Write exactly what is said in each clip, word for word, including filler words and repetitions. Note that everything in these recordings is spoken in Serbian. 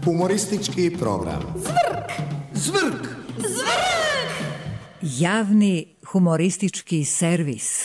Humoristički program. Zvrk! Zvrk! Zvrk! Javni humoristički servis.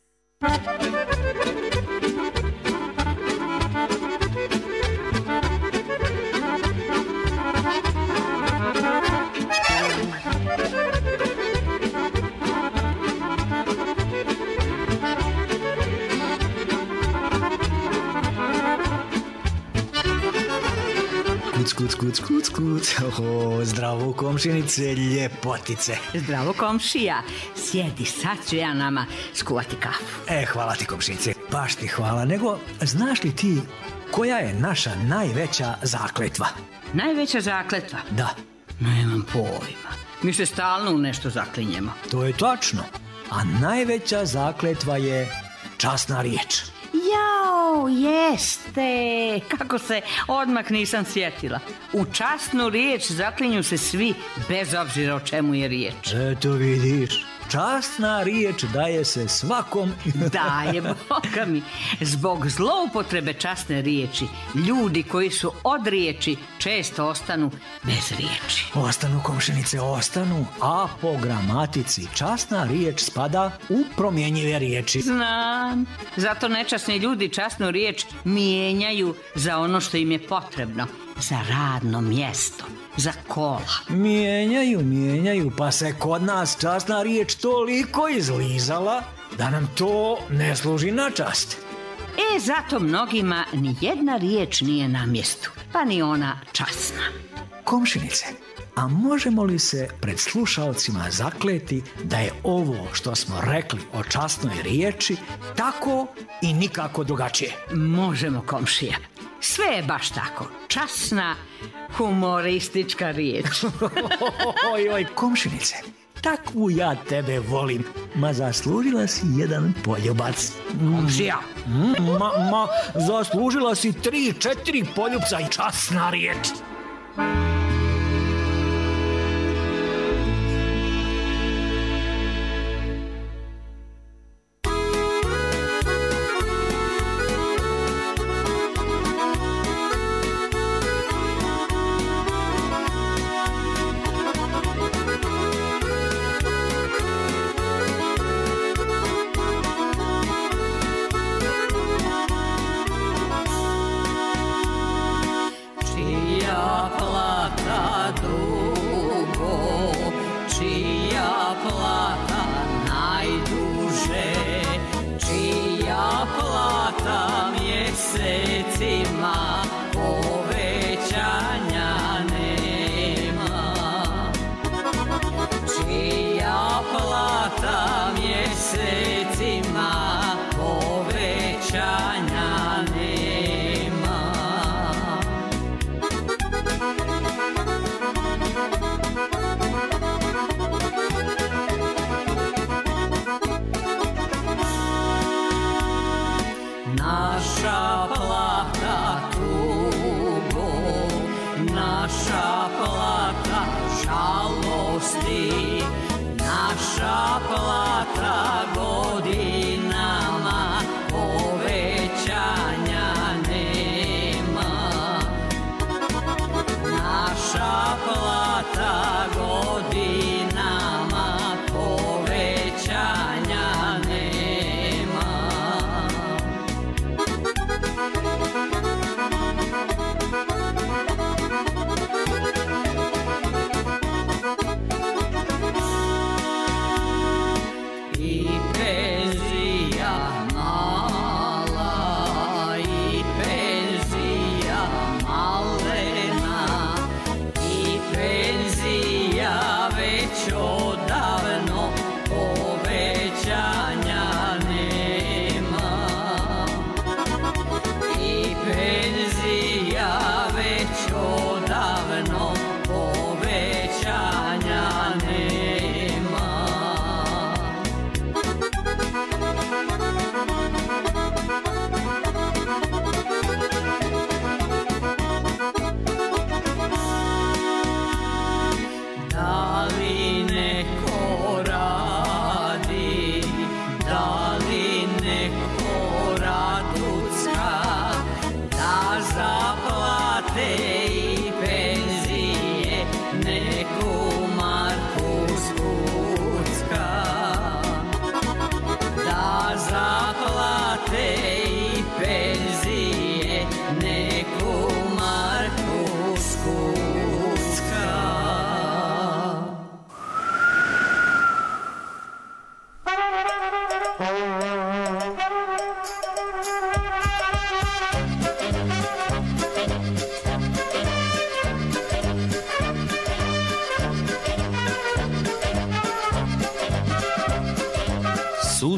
Kuc, kuc, kuc, kuc, kuc. Oho, zdravo komšinice, ljepotice. Zdravo komšija, sjedi, sad ću ja nama skuvati kafu. E, hvala ti komšinice, baš ti hvala. Nego, znaš li ti koja je naša najveća zakletva? Najveća zakletva? Da. Nemam pojma. Mi se stalno u nešto zaklinjemo. To je tačno. A najveća zakletva je časna riječ. Jao, jeste, kako se odmah nisam sjetila. U časnu riječ zaklinju se svi, bez obzira o čemu je riječ. Eto vidiš, časna riječ daje se svakom. Daje, Boga mi. Zbog zloupotrebe časne riječi, ljudi koji su od riječi često ostanu bez riječi. Ostanu komšinice, ostanu, a po gramatici časna riječ spada u promjenjive riječi. Znam, zato nečasni ljudi časnu riječ mijenjaju za ono što im je potrebno. Za radno mjesto, za kola. Mijenjaju, mijenjaju, pa se kod nas časna riječ toliko izlizala da nam to ne služi na čast. E, zato mnogima ni jedna riječ nije na mjestu, pa ni ona časna. Komšinice, a možemo li se pred slušalcima zakleti da je ovo što smo rekli o časnoj riječi tako i nikako drugačije? Možemo, komšija. Sve je baš tako. Časna, humoristička riječ. Oj, oj, komšinice, takvu ja tebe volim. Ma zaslužila si jedan poljubac. Komšija. Mm, ma, ma, zaslužila si tri, četiri poljubca i časna riječ.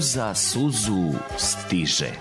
suza suzu stiže.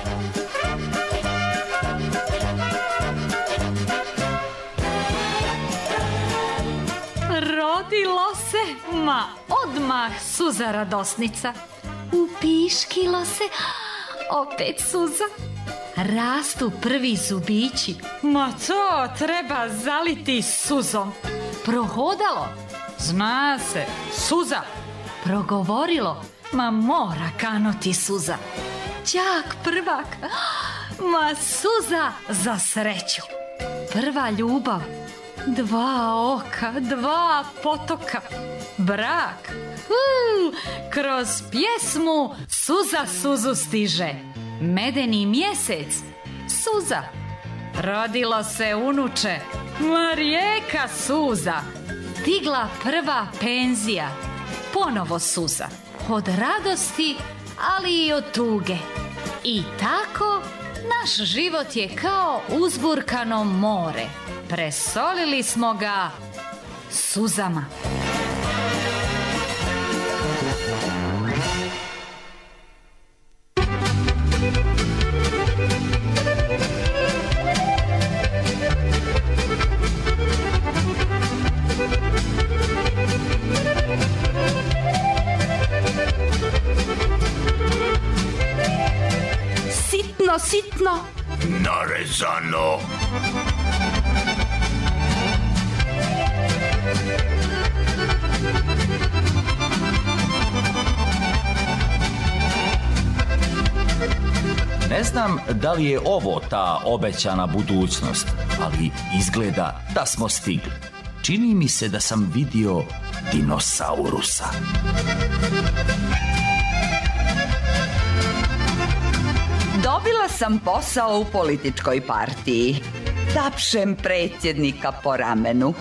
Rodilo se, ma odmah suza radosnica. Upiškilo se, opet suza. Rastu prvi zubići, ma to treba zaliti suzom. Prohodalo, zna se, suza. Progovorilo, ma mora kanuti suza. Đak prvak, ma suza za sreću. Prva ljubav, dva oka, dva potoka. Brak, uh, kroz pjesmu suza suzu stiže. Medeni mjesec, suza. Rodilo se unuče, ma rijeka suza. Stigla prva penzija, ponovo suza. Od radosti, ali i od tuge. I tako naš život je kao uzburkano more. Presolili smo ga suzama. Sitno, sitno. Narezano. Ne znam da li je ovo ta obećana budućnost, ali izgleda da smo stigli. Čini mi se da sam vidio dinosaurusa. Dobila sam posao u političkoj partiji. Tapšem predsjednika po ramenu.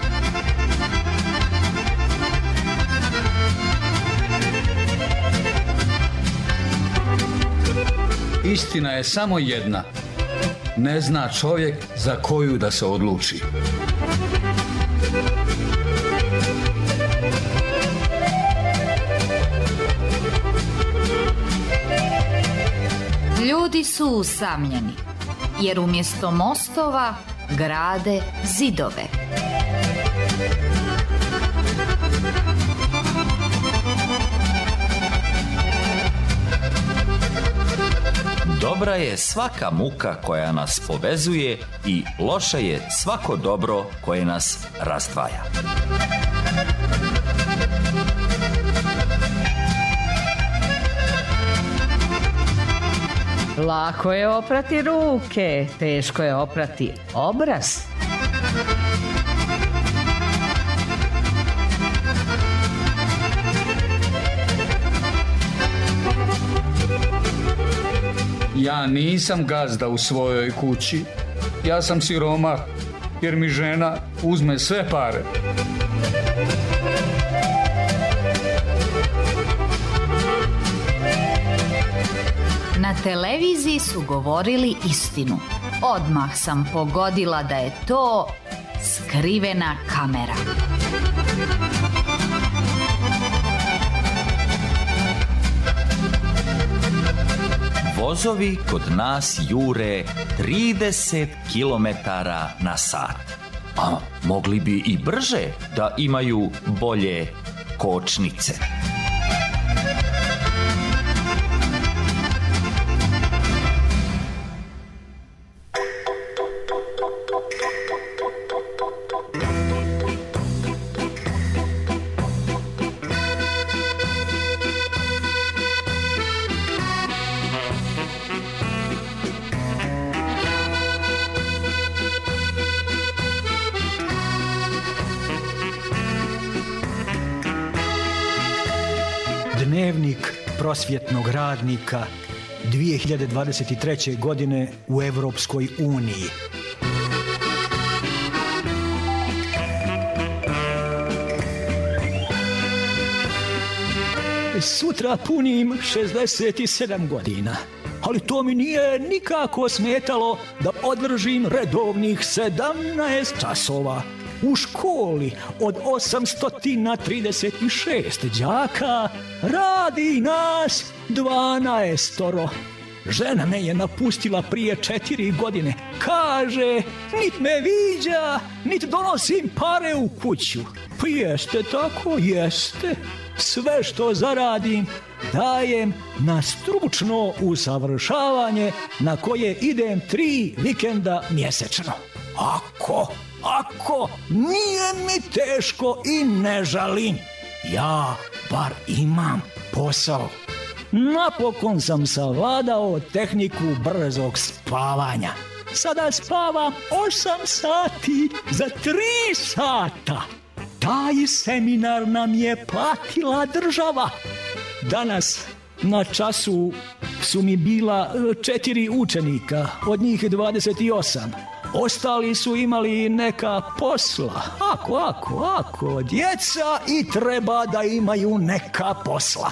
Istina je samo jedna. Ne zna čovjek za koju da se odluči. Ljudi su usamljeni, jer umjesto mostova grade zidove. Dobra je svaka muka koja nas povezuje i loše je svako dobro koje nas razdvaja. Lako je oprati ruke, teško je oprati obraz. Ja nisam gazda u svojoj kući. Ja sam siromah, jer mi žena uzme sve pare. Na televiziji su govorili istinu. Odmah sam pogodila da je to skrivena kamera. Vozovi kod nas jure trideset kilometara na sat. A mogli bi i brže da imaju bolje kočnice. Dnevnik prosvjetnog radnika dvije hiljade dvadeset treće. godine u Evropskoj uniji. Sutra punim šezdeset sedam godina, ali to mi nije nikako smetalo da održim redovnih sedamnaest časova. u školi od osamsto trideset šest đaka radi nas dvanaestoro. Žena me je napustila prije četiri godine. Kaže, nit me viđa, nit donosim pare u kuću. Pa jeste tako, jeste. Sve što zaradim dajem na stručno usavršavanje na koje idem tri vikenda mjesečno. Ako, ako, nije mi teško i ne žalim. Ja bar imam posao. Napokon sam savladao tehniku brzog spavanja. Sada spavam osam sati za tri sata. Taj seminar nam je platila država. Danas na času su mi bila četiri učenika, od njih dvadeset osam. Ostali su imali neka posla. Ako, ako, ako, djeca i treba da imaju neka posla.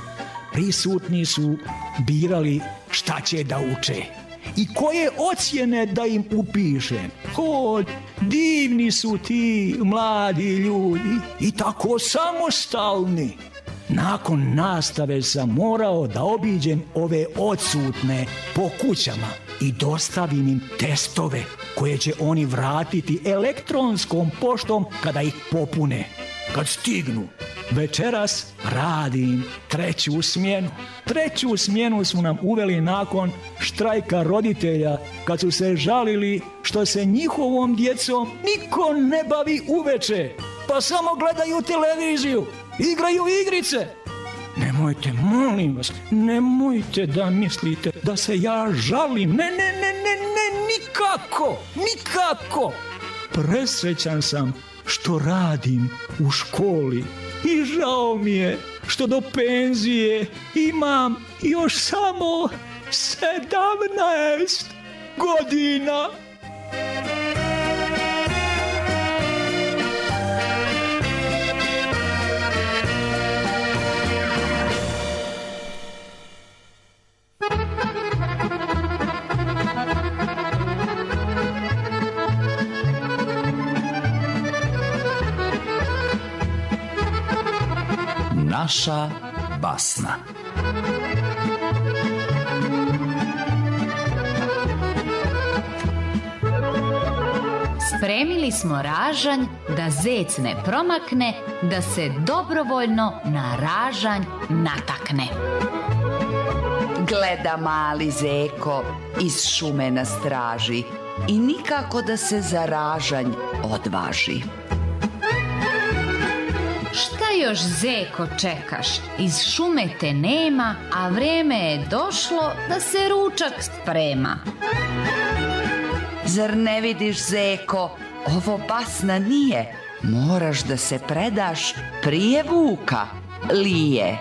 Prisutni su birali šta će da uče i koje ocjene da im upišem. O, divni su ti mladi ljudi i tako samostalni. Nakon nastave sam morao da obiđem ove odsutne po kućama i dostavim im testove koje će oni vratiti elektronskom poštom kada ih popune, kad stignu. Večeras radim treću smjenu. Treću smjenu su nam uveli nakon štrajka roditelja, kad su se žalili što se njihovom djecom niko ne bavi uveče, pa samo gledaju televiziju, igraju igrice. Nemojte, molim vas, nemojte da mislite da se ja žalim. Ne, ne, ne, ne, ne, nikako, nikako. Presrećan sam što radim u školi i žao mi je što do penzije imam još samo sedamnaest godina. Naša basna. Spremili smo ražanj da zec ne promakne, da se dobrovoljno na ražanj natakne. Gleda mali zeko iz šume na straži i nikako da se za ražanj odvaži. Šta još, zeko, čekaš? Iz šume te nema, a vreme je došlo da se ručak sprema. Zar ne vidiš, zeko, ovo basna nije. Moraš da se predaš prije vuka lije.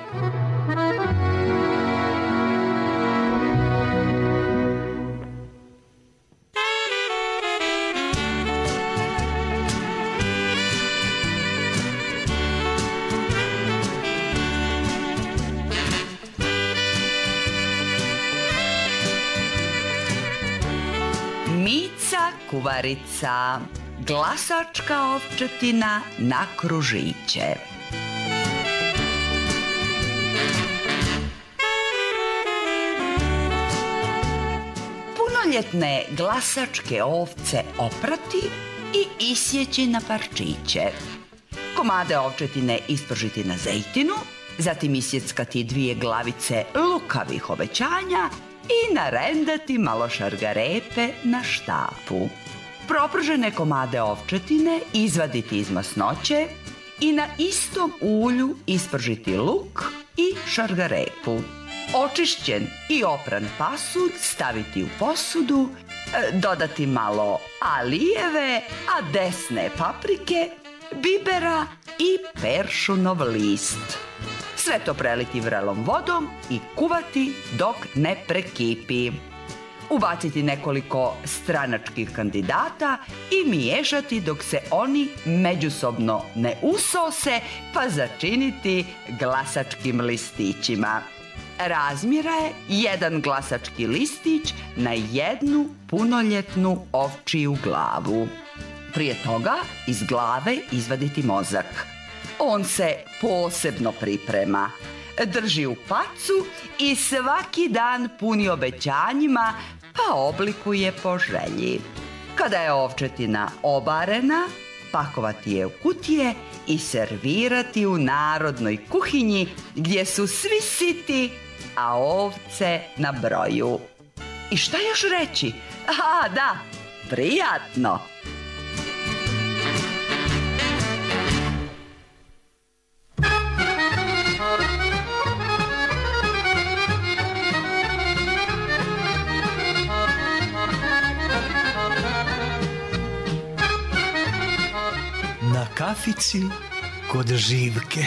Mica kuvarica, glasačka ovčetina na kružiće. Punoljetne glasačke ovce oprati i isjeći na parčiće. Komade ovčetine ispržiti na zejtinu, zatim isjeckati dvije glavice lukavih obećanja i narendati malo šargarepe na štapu. Propržene komade ovčetine izvaditi iz masnoće i na istom ulju ispržiti luk i šargarepu. Očišćen i opran pasulj staviti u posudu, dodati malo alijeve, a desne paprike, bibera i peršunov list. Sve to preliti vrelom vodom i kuvati dok ne prekipi. Ubaciti nekoliko stranačkih kandidata i miješati dok se oni međusobno ne usose, pa začiniti glasačkim listićima. Razmjera je jedan glasački listić na jednu punoljetnu ovčiju glavu. prije toga iz glave izvaditi mozak. On se posebno priprema, drži u pacu i svaki dan puni obećanjima, pa oblikuje po želji. Kada je ovčetina obarena, pakovati je u kutije i servirati u narodnoj kuhinji gdje su svi siti, a ovce na broju. I šta još reći? A, da, prijatno! Na kafici kod Živke.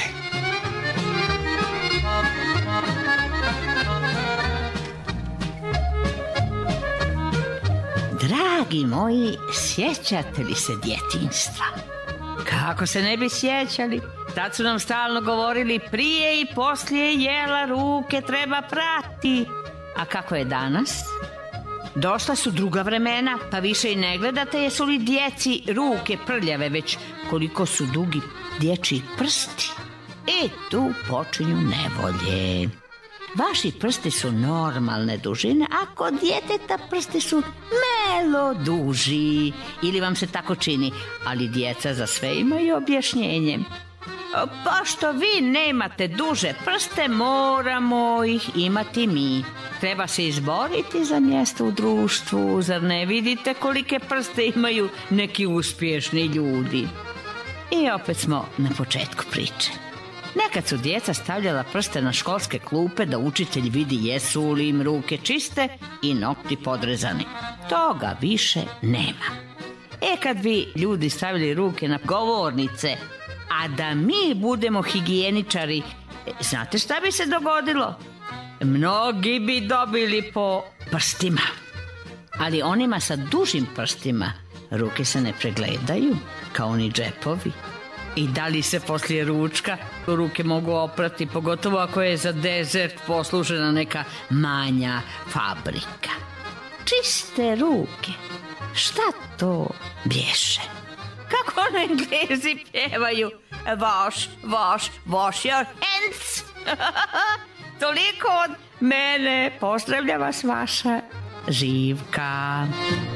Dragi moji, sjećate li se djetinjstva? Kako se ne bi sjećali? Tad su nam stalno govorili prije i poslije jela ruke treba prati. A kako je danas? Došla su druga vremena, pa više i ne gledate jesu li djeci ruke prljave, već koliko su dugi dječji prsti. E, tu počinju nevolje. Vaši prsti su normalne dužine, a kod djeteta prsti su malo duži. Ili vam se tako čini, ali djeca za sve imaju objašnjenje. Pošto vi nemate duže prste, moramo ih imati mi. Treba se izboriti za mjesto u društvu, zar ne vidite kolike prste imaju neki uspješni ljudi? I opet smo na početku priče. Nekad su djeca stavljala prste na školske klupe da učitelj vidi jesu li im ruke čiste i nokti podrezani. Toga više nema. E kad bi ljudi stavili ruke na govornice, a da mi budemo higijeničari, znate šta bi se dogodilo? Mnogi bi dobili po prstima. Ali onima sa dužim prstima ruke se ne pregledaju kao oni džepovi. I da li se poslije ručka ruke mogu oprati, pogotovo ako je za dezert poslužena neka manja fabrika. Čiste ruke, šta to bješe? Kako ono Englezi pjevaju? Wash, wash, wash your hands. Toliko od mene. Pozdravlja vas vaša Živka.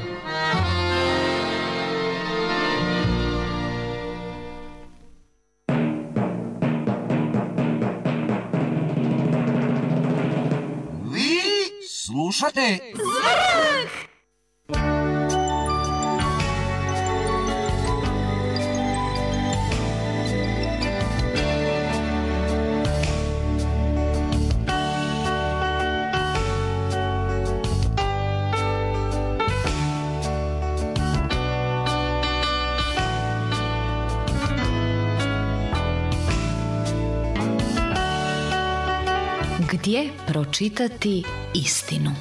Vi slušate Zvrk! Gdje pročitati istinu?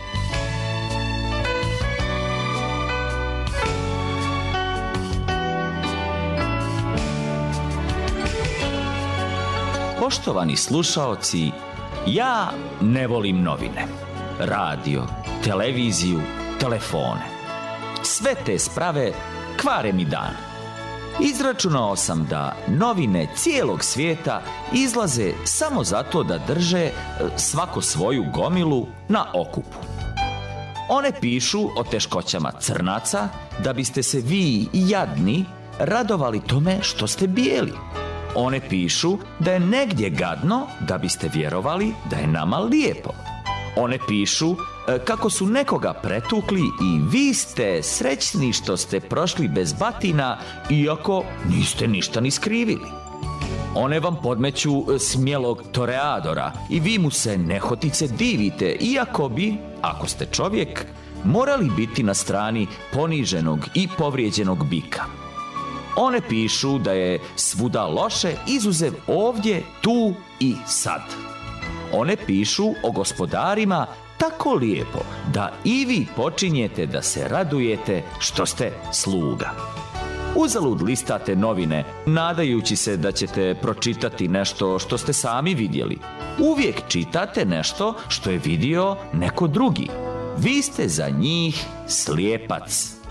Poštovani slušaoci, ja ne volim novine, radio, televiziju, telefone. Sve te sprave kvare mi dan. Izračunao sam da novine cijelog svijeta izlaze samo zato da drže svako svoju gomilu na okupu. One pišu o teškoćama crnaca da biste se vi jadni radovali tome što ste bijeli. One pišu da je negdje gadno da biste vjerovali da je nama lijepo. One pišu kako su nekoga pretukli i vi ste srećni što ste prošli bez batina iako niste ništa ni skrivili. One vam podmeću smjelog toreadora i vi mu se nehotice divite iako bi, ako ste čovjek, morali biti na strani poniženog i povrijeđenog bika. One pišu da je svuda loše izuzev ovdje, tu i sad. One pišu o gospodarima tako lijepo da i vi počinjete da se radujete što ste sluga. Uzalud listate novine, nadajući se da ćete pročitati nešto što ste sami vidjeli. Uvijek čitate nešto što je vidio neko drugi. Vi ste za njih slijepac.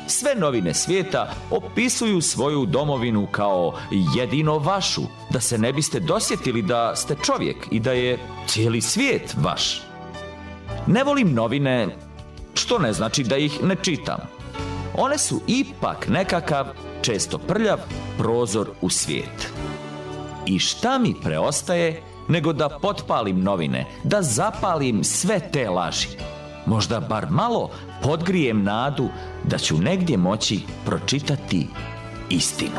Sve novine svijeta opisuju svoju domovinu kao jedino vašu, da se ne biste dosjetili da ste čovjek i da je cijeli svijet vaš. Ne volim novine, što ne znači da ih ne čitam. One su ipak nekakav, često prljav, prozor u svijet. I šta mi preostaje nego da potpalim novine, da zapalim sve te laži. Možda bar malo podgrijem nadu da ću negdje moći pročitati istinu.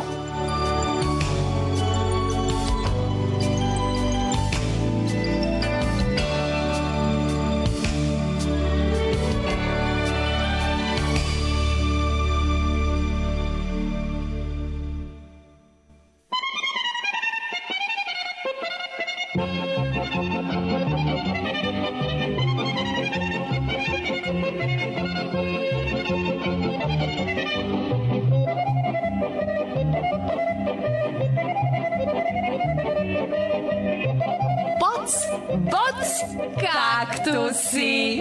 Boc, kaktusi.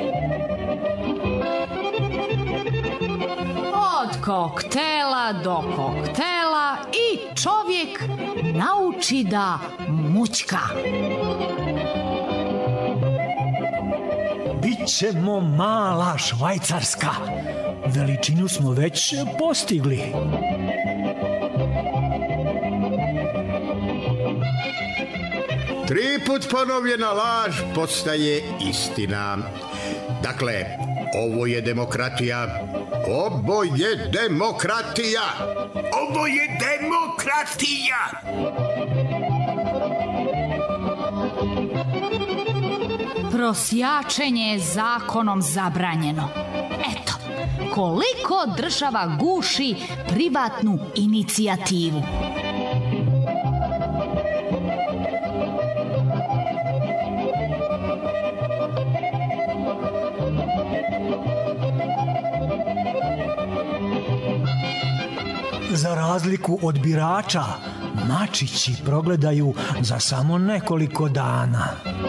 Od koktela do koktela i čovjek nauči da mućka. Bićemo mala Švajcarska. Veličinu smo već postigli. Tri put ponovljena laž postaje istina. Dakle, ovo je demokratija. Ovo je demokratija. Ovo je demokratija. Prosjačenje je zakonom zabranjeno. Eto, koliko država guši privatnu inicijativu. Za razliku od birača, mačići progledaju za samo nekoliko dana.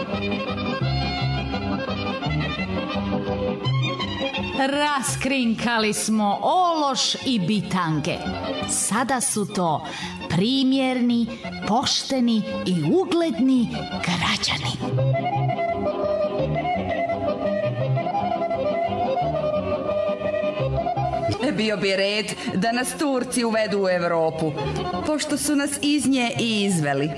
Raskrinkali smo ološ i bitange. Sada su to primjerni, pošteni i ugledni građani. Bio bi red da nas Turci uvedu u Europu, pošto su nas iz nje i izveli.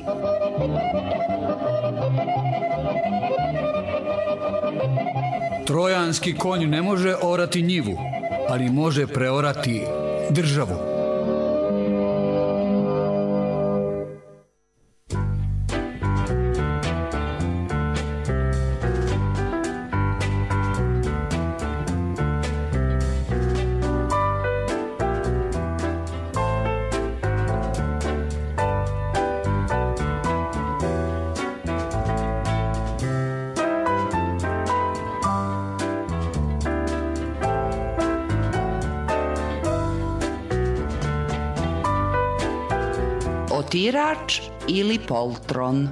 Trojanski konj ne može orati njivu, ali može preorati državu. Otirač ili poltron.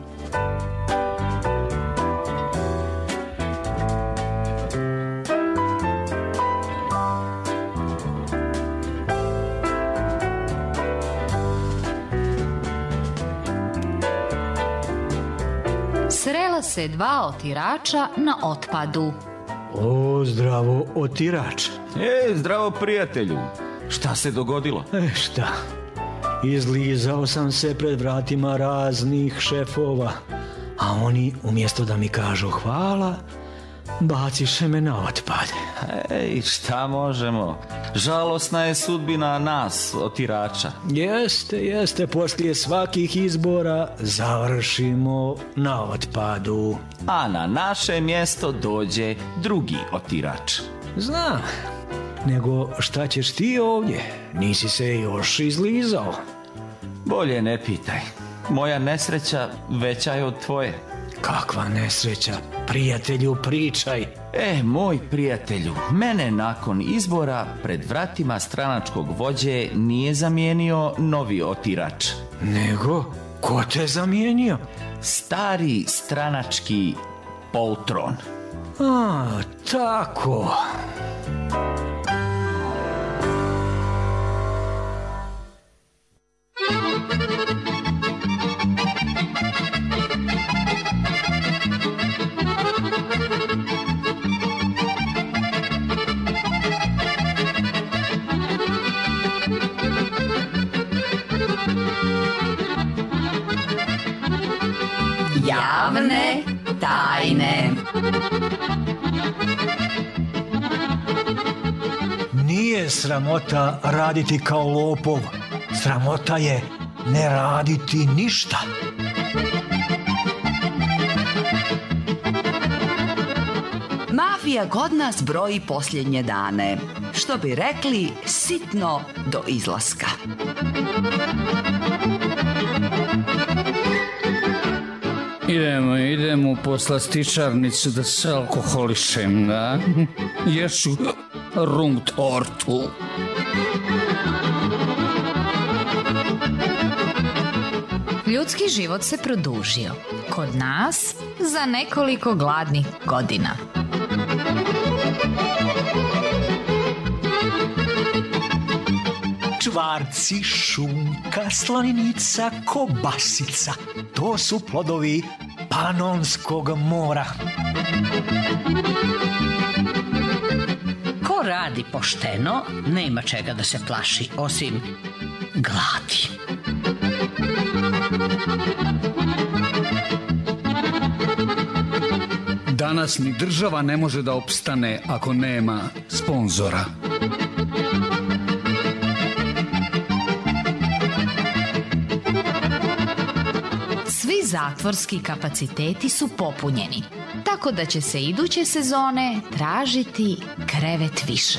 Srela se dva otirača na otpadu. O, zdravo, otirač. E, zdravo prijatelju. Šta se dogodilo? E, šta? Izlizao sam se pred vratima raznih šefova, a oni umjesto da mi kažu hvala, baciše me na otpad. Ej, šta možemo? Žalosna je sudbina nas, otirača. Jeste, jeste, poslije svakih izbora završimo na otpadu. A na naše mjesto dođe drugi otirač. Znam, nego šta ćeš ti ovdje? Nisi se još izlizao. Bolje ne pitaj. Moja nesreća veća je od tvoje. Kakva nesreća? Prijatelju, pričaj. E, moj prijatelju, mene nakon izbora pred vratima stranačkog vođe nije zamijenio novi otirač. Nego, ko te zamijenio? Stari stranački poltron. A, tako. Nije sramota raditi kao lopov. Sramota je ne raditi ništa. Mafija kod nas broji posljednje dane. Što bi rekli, sitno do izlaska. Idemo, idemo u poslastičarnicu da se alkoholišem, da? Ješu rum tortu. Ljudski život se produžio. Kod nas za nekoliko gladnih godina. Čvarci, šunka, slanica, kobasica. To su plodovi Panonskog mora. Ko radi pošteno, nema čega da se plaši, osim gladi. Danas ni država ne može da opstane ako nema sponzora. Svi zatvorski kapaciteti su popunjeni, tako da će se iduće sezone tražiti krevet više.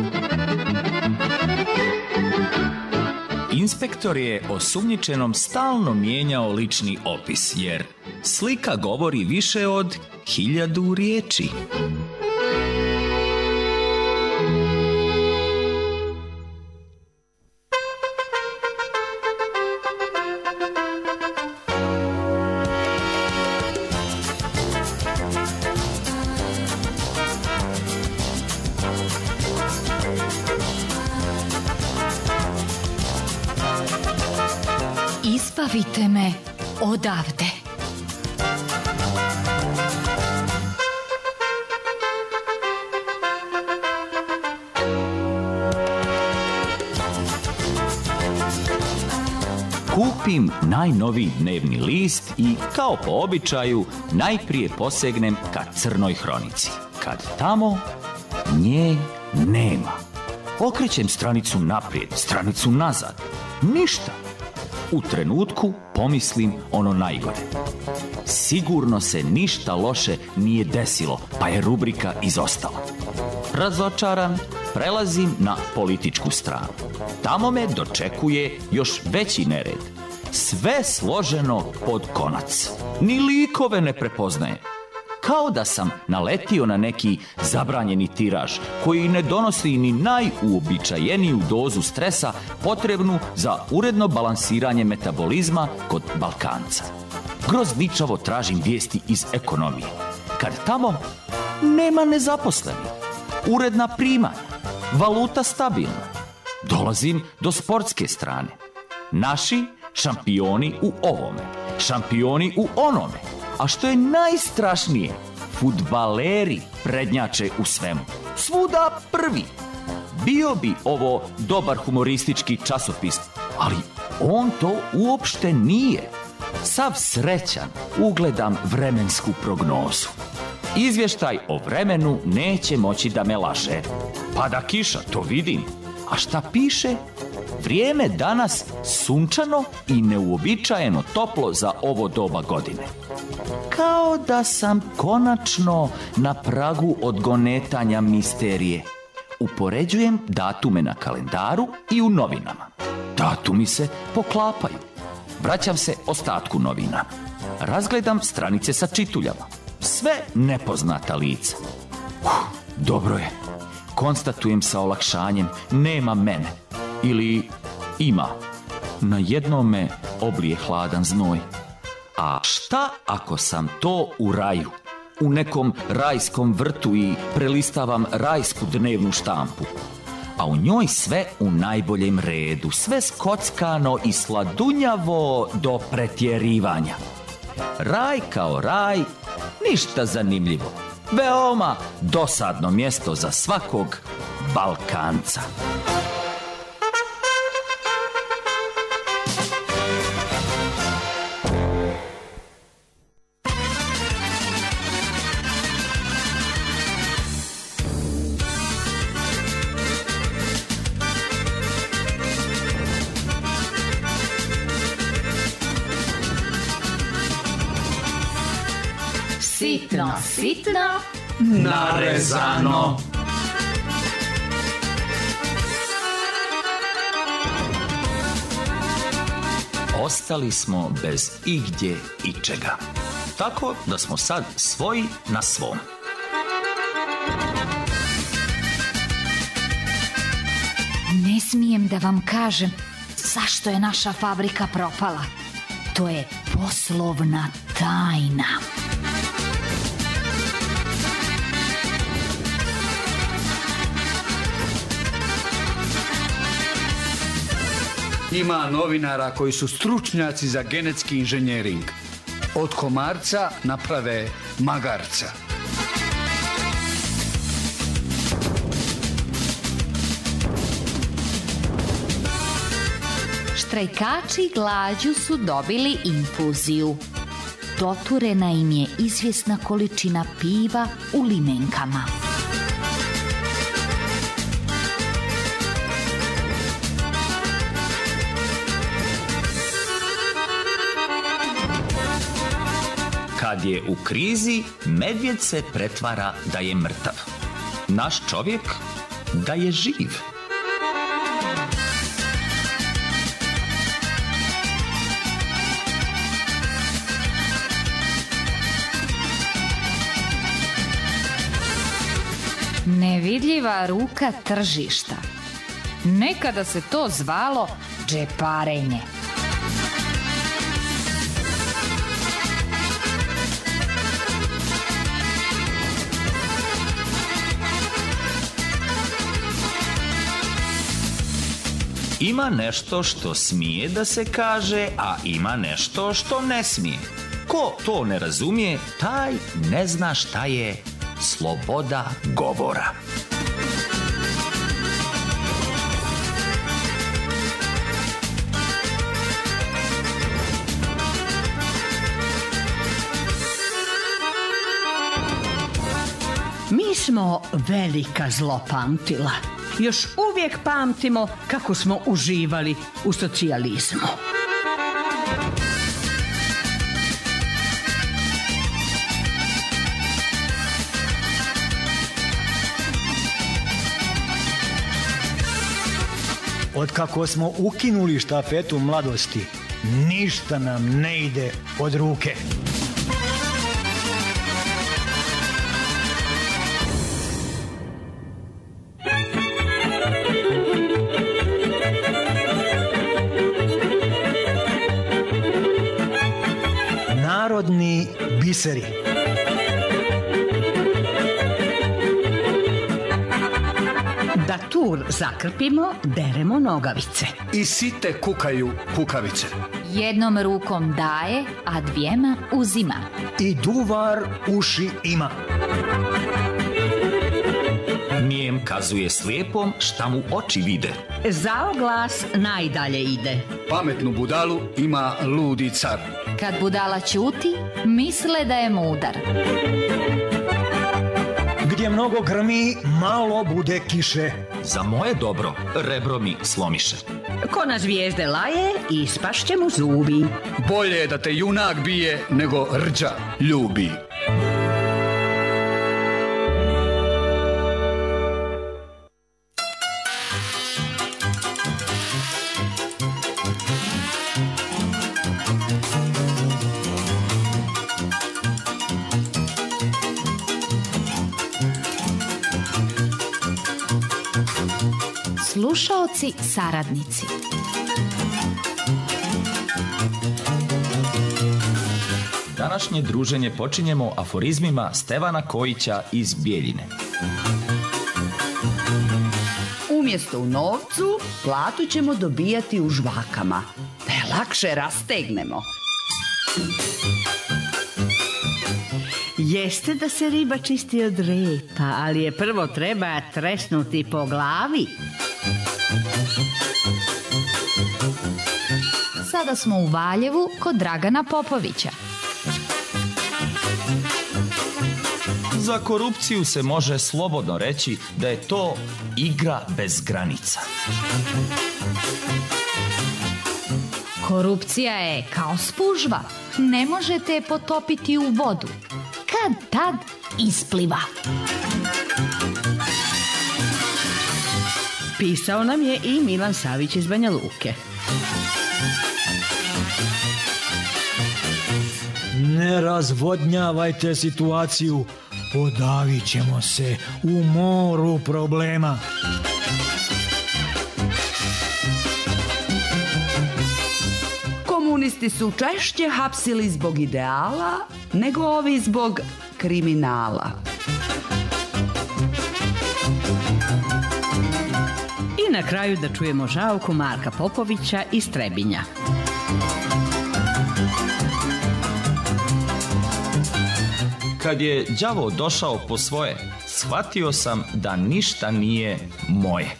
Inspektor je osumnjičenom stalno mijenjao lični opis, jer slika govori više od hiljadu riječi. Izbavite me odavde. Kupim najnoviji dnevni list i, kao po običaju, najprije posegnem ka crnoj hronici. Kad tamo nje nema. Okrećem stranicu naprijed, stranicu nazad. Ništa. U trenutku pomislim ono najgore. Sigurno se ništa loše nije desilo, pa je rubrika izostala. Razočaran, prelazim na političku stranu. Tamo me dočekuje još veći nered. Sve složeno pod konac. Ni likove ne prepoznaje. Kao da sam naletio na neki zabranjeni tiraž koji ne donosi ni najuobičajeniju dozu stresa potrebnu za uredno balansiranje metabolizma kod Balkanca. Grozničavo tražim vijesti iz ekonomije. Kad tamo nema nezaposlenih, uredna primanja, valuta stabilna. Dolazim do sportske strane. Naši šampioni u ovome, šampioni u onome. A što je najstrašnije, fudbaleri prednjače u svemu. Svuda prvi. Bio bi ovo dobar humoristički časopis, ali on to uopšte nije. Sav srećan ugledam vremensku prognozu. Izvještaj o vremenu neće moći da me laže. Pada kiša, to vidim. A šta piše? Vrijeme danas sunčano i neuobičajeno toplo za ovo doba godine. Kao da sam konačno na pragu odgonetanja misterije. Upoređujem datume na kalendaru i u novinama. Datumi se poklapaju. Vraćam se ostatku novina. Razgledam stranice sa čituljama. Sve nepoznata lica. Uf, dobro je. Konstatujem sa olakšanjem, nema mene. Ili ima. Na jednom me oblije hladan znoj. A šta ako sam to u raju? U nekom rajskom vrtu i prelistavam rajsku dnevnu štampu. A u njoj sve u najboljem redu. Sve skockano i sladunjavo do pretjerivanja. Raj kao raj, ništa zanimljivo. Veoma dosadno mjesto za svakog Balkanca. Sitno, sitno, narezano. Ostali smo bez igdje ičega. Tako da smo sad svoji na svom. Ne smijem da vam kažem zašto je naša fabrika propala. To je poslovna tajna. Ima novinara koji su stručnjaci za genetski inženjering. Od komarca naprave magarca. Štrajkači glađu su dobili infuziju. Doturena im je izvjesna količina piva u limenkama. Kad je u krizi, medvjed se pretvara da je mrtav. Naš čovjek da je živ. Nevidljiva ruka tržišta. Nekada se to zvalo džeparenje. Ima nešto što smije da se kaže, a ima nešto što ne smije. Ko to ne razumije, taj ne zna šta je sloboda govora. Mi smo velika zlopamtila. Još uvijek pamtimo kako smo uživali u socijalizmu. Otkako smo ukinuli štafetu mladosti, ništa nam ne ide od ruke. Narodni biseri. Da tur zakrpimo, deremo nogavice. I site kukaju kukavice. Jednom rukom daje, a dvijema uzima. I duvar uši ima. Nijem kazuje slijepom šta mu oči vide. Zao glas najdalje ide. Pametnu budalu ima ludi car. Kad budala ćuti, misle da je mudar. Gdje mnogo grmi, malo bude kiše. Za moje dobro rebro mi slomiše. Ko na zvijezde laje, ispašće mu zubi. Bolje je da te junak bije nego rđa ljubi. Slušaoci saradnici. Današnje druženje počinjemo aforizmima Stevana Kojića iz Bijeljine. Umjesto u novcu, platu ćemo dobijati u žvakama, da je lakše rastegnemo. Jeste da se riba čisti od repa, ali je prvo treba tresnuti po glavi. Sada smo u Valjevu kod Dragana Popovića. Za korupciju se može slobodno reći da je to igra bez granica. Korupcija je kao spužva. Ne možete je potopiti u vodu. kad tad ispliva. Pisao nam je i Milan Savić iz Banja Luke. Ne razvodnjavajte situaciju, podavit ćemo se u moru problema. Komunisti su češće hapsili zbog ideala nego ovi zbog kriminala. I na kraju da čujemo žalku Marka Popovića iz Trebinja. Kad je đavo došao po svoje, shvatio sam da ništa nije moje.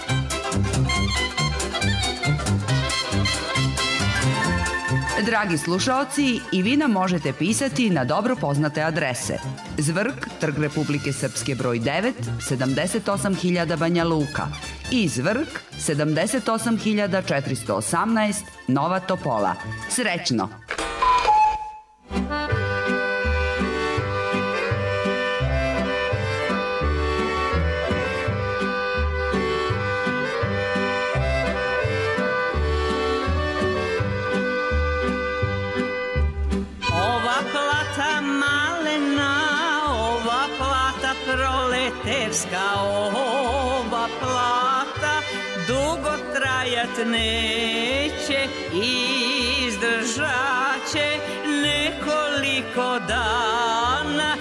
Dragi slušaoci, i vi nam možete pisati na dobro poznate adrese. Zvrk, Trg Republike Srpske broj devet, sedamdeset osam hiljada Banja Luka. I Zvrk, sedamdeset osam hiljada četiristo osamnaest, Nova Topola. Srećno! Ova plata dugo trajat neće, izdržat će nekoliko dana.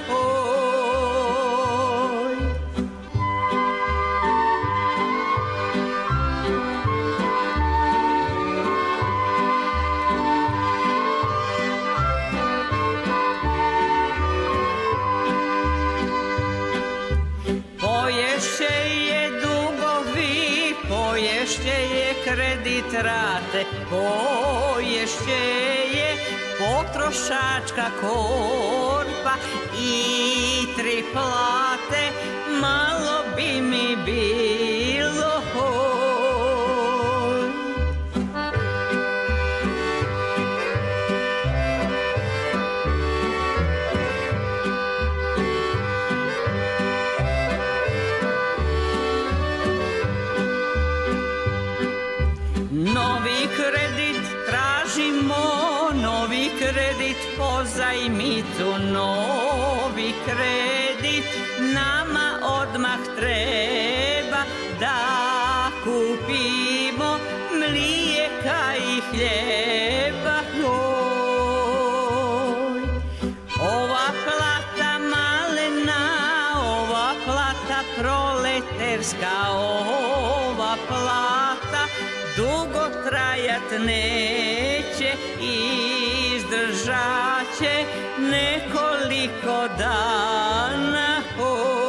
Oj. Poješće je dugovi, poješće je kredit rate, poješće je potrošačka korpa i tri plate, malo bi mi bilo. Novi kredit tražimo, novi kredit pozajmicu, novi kredit nama odmah treba da kupimo mlijeka i hljeba. Oj. Ova plata malena, ova plata proleterska, ova plata dugo trajat neće, izdržat će nekoliko dana. Oj.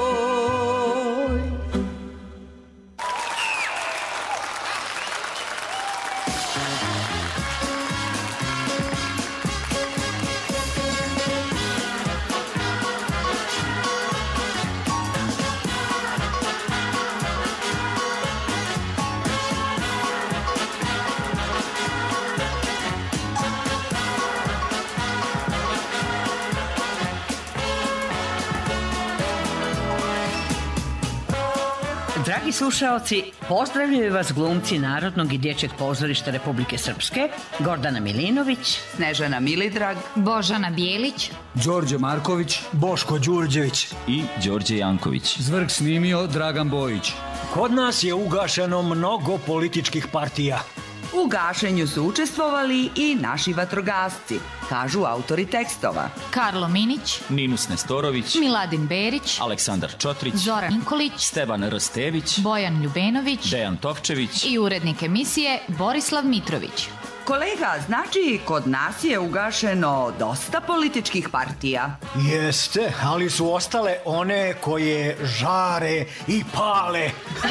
Dragi slušaoci, pozdravljaju vas glumci Narodnog i dječjeg pozorišta Republike Srpske, Gordana Milinović, Snežana Milidrag, Božana Bijelić, Đorđe Marković, Boško Đurđević. I Đorđe Janković. Zvrk snimio Dragan Bojić. Kod nas je ugašeno mnogo političkih partija. U gašenju su učestvovali i naši vatrogasci, kažu autori tekstova. Karlo Minić, Ninus Nestorović, Miladin Berić, Aleksandar Čotrić, Zoran Nikolić, Stevan Rstević, Bojan Ljubenović Dejan Tovčević i urednik emisije Borislav Mitrović. Kolega, znači kod nas je ugašeno dosta političkih partija. Jeste, ali su ostale one koje žare i pale.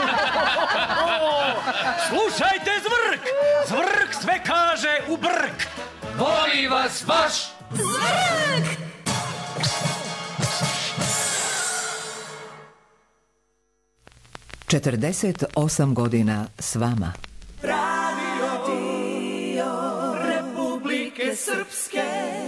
Slušajte Zvrk! Zvrk sve kaže u brk. Voli vas baš! Zvrk! četrdeset osam godina s vama. Radio Republike Srpske.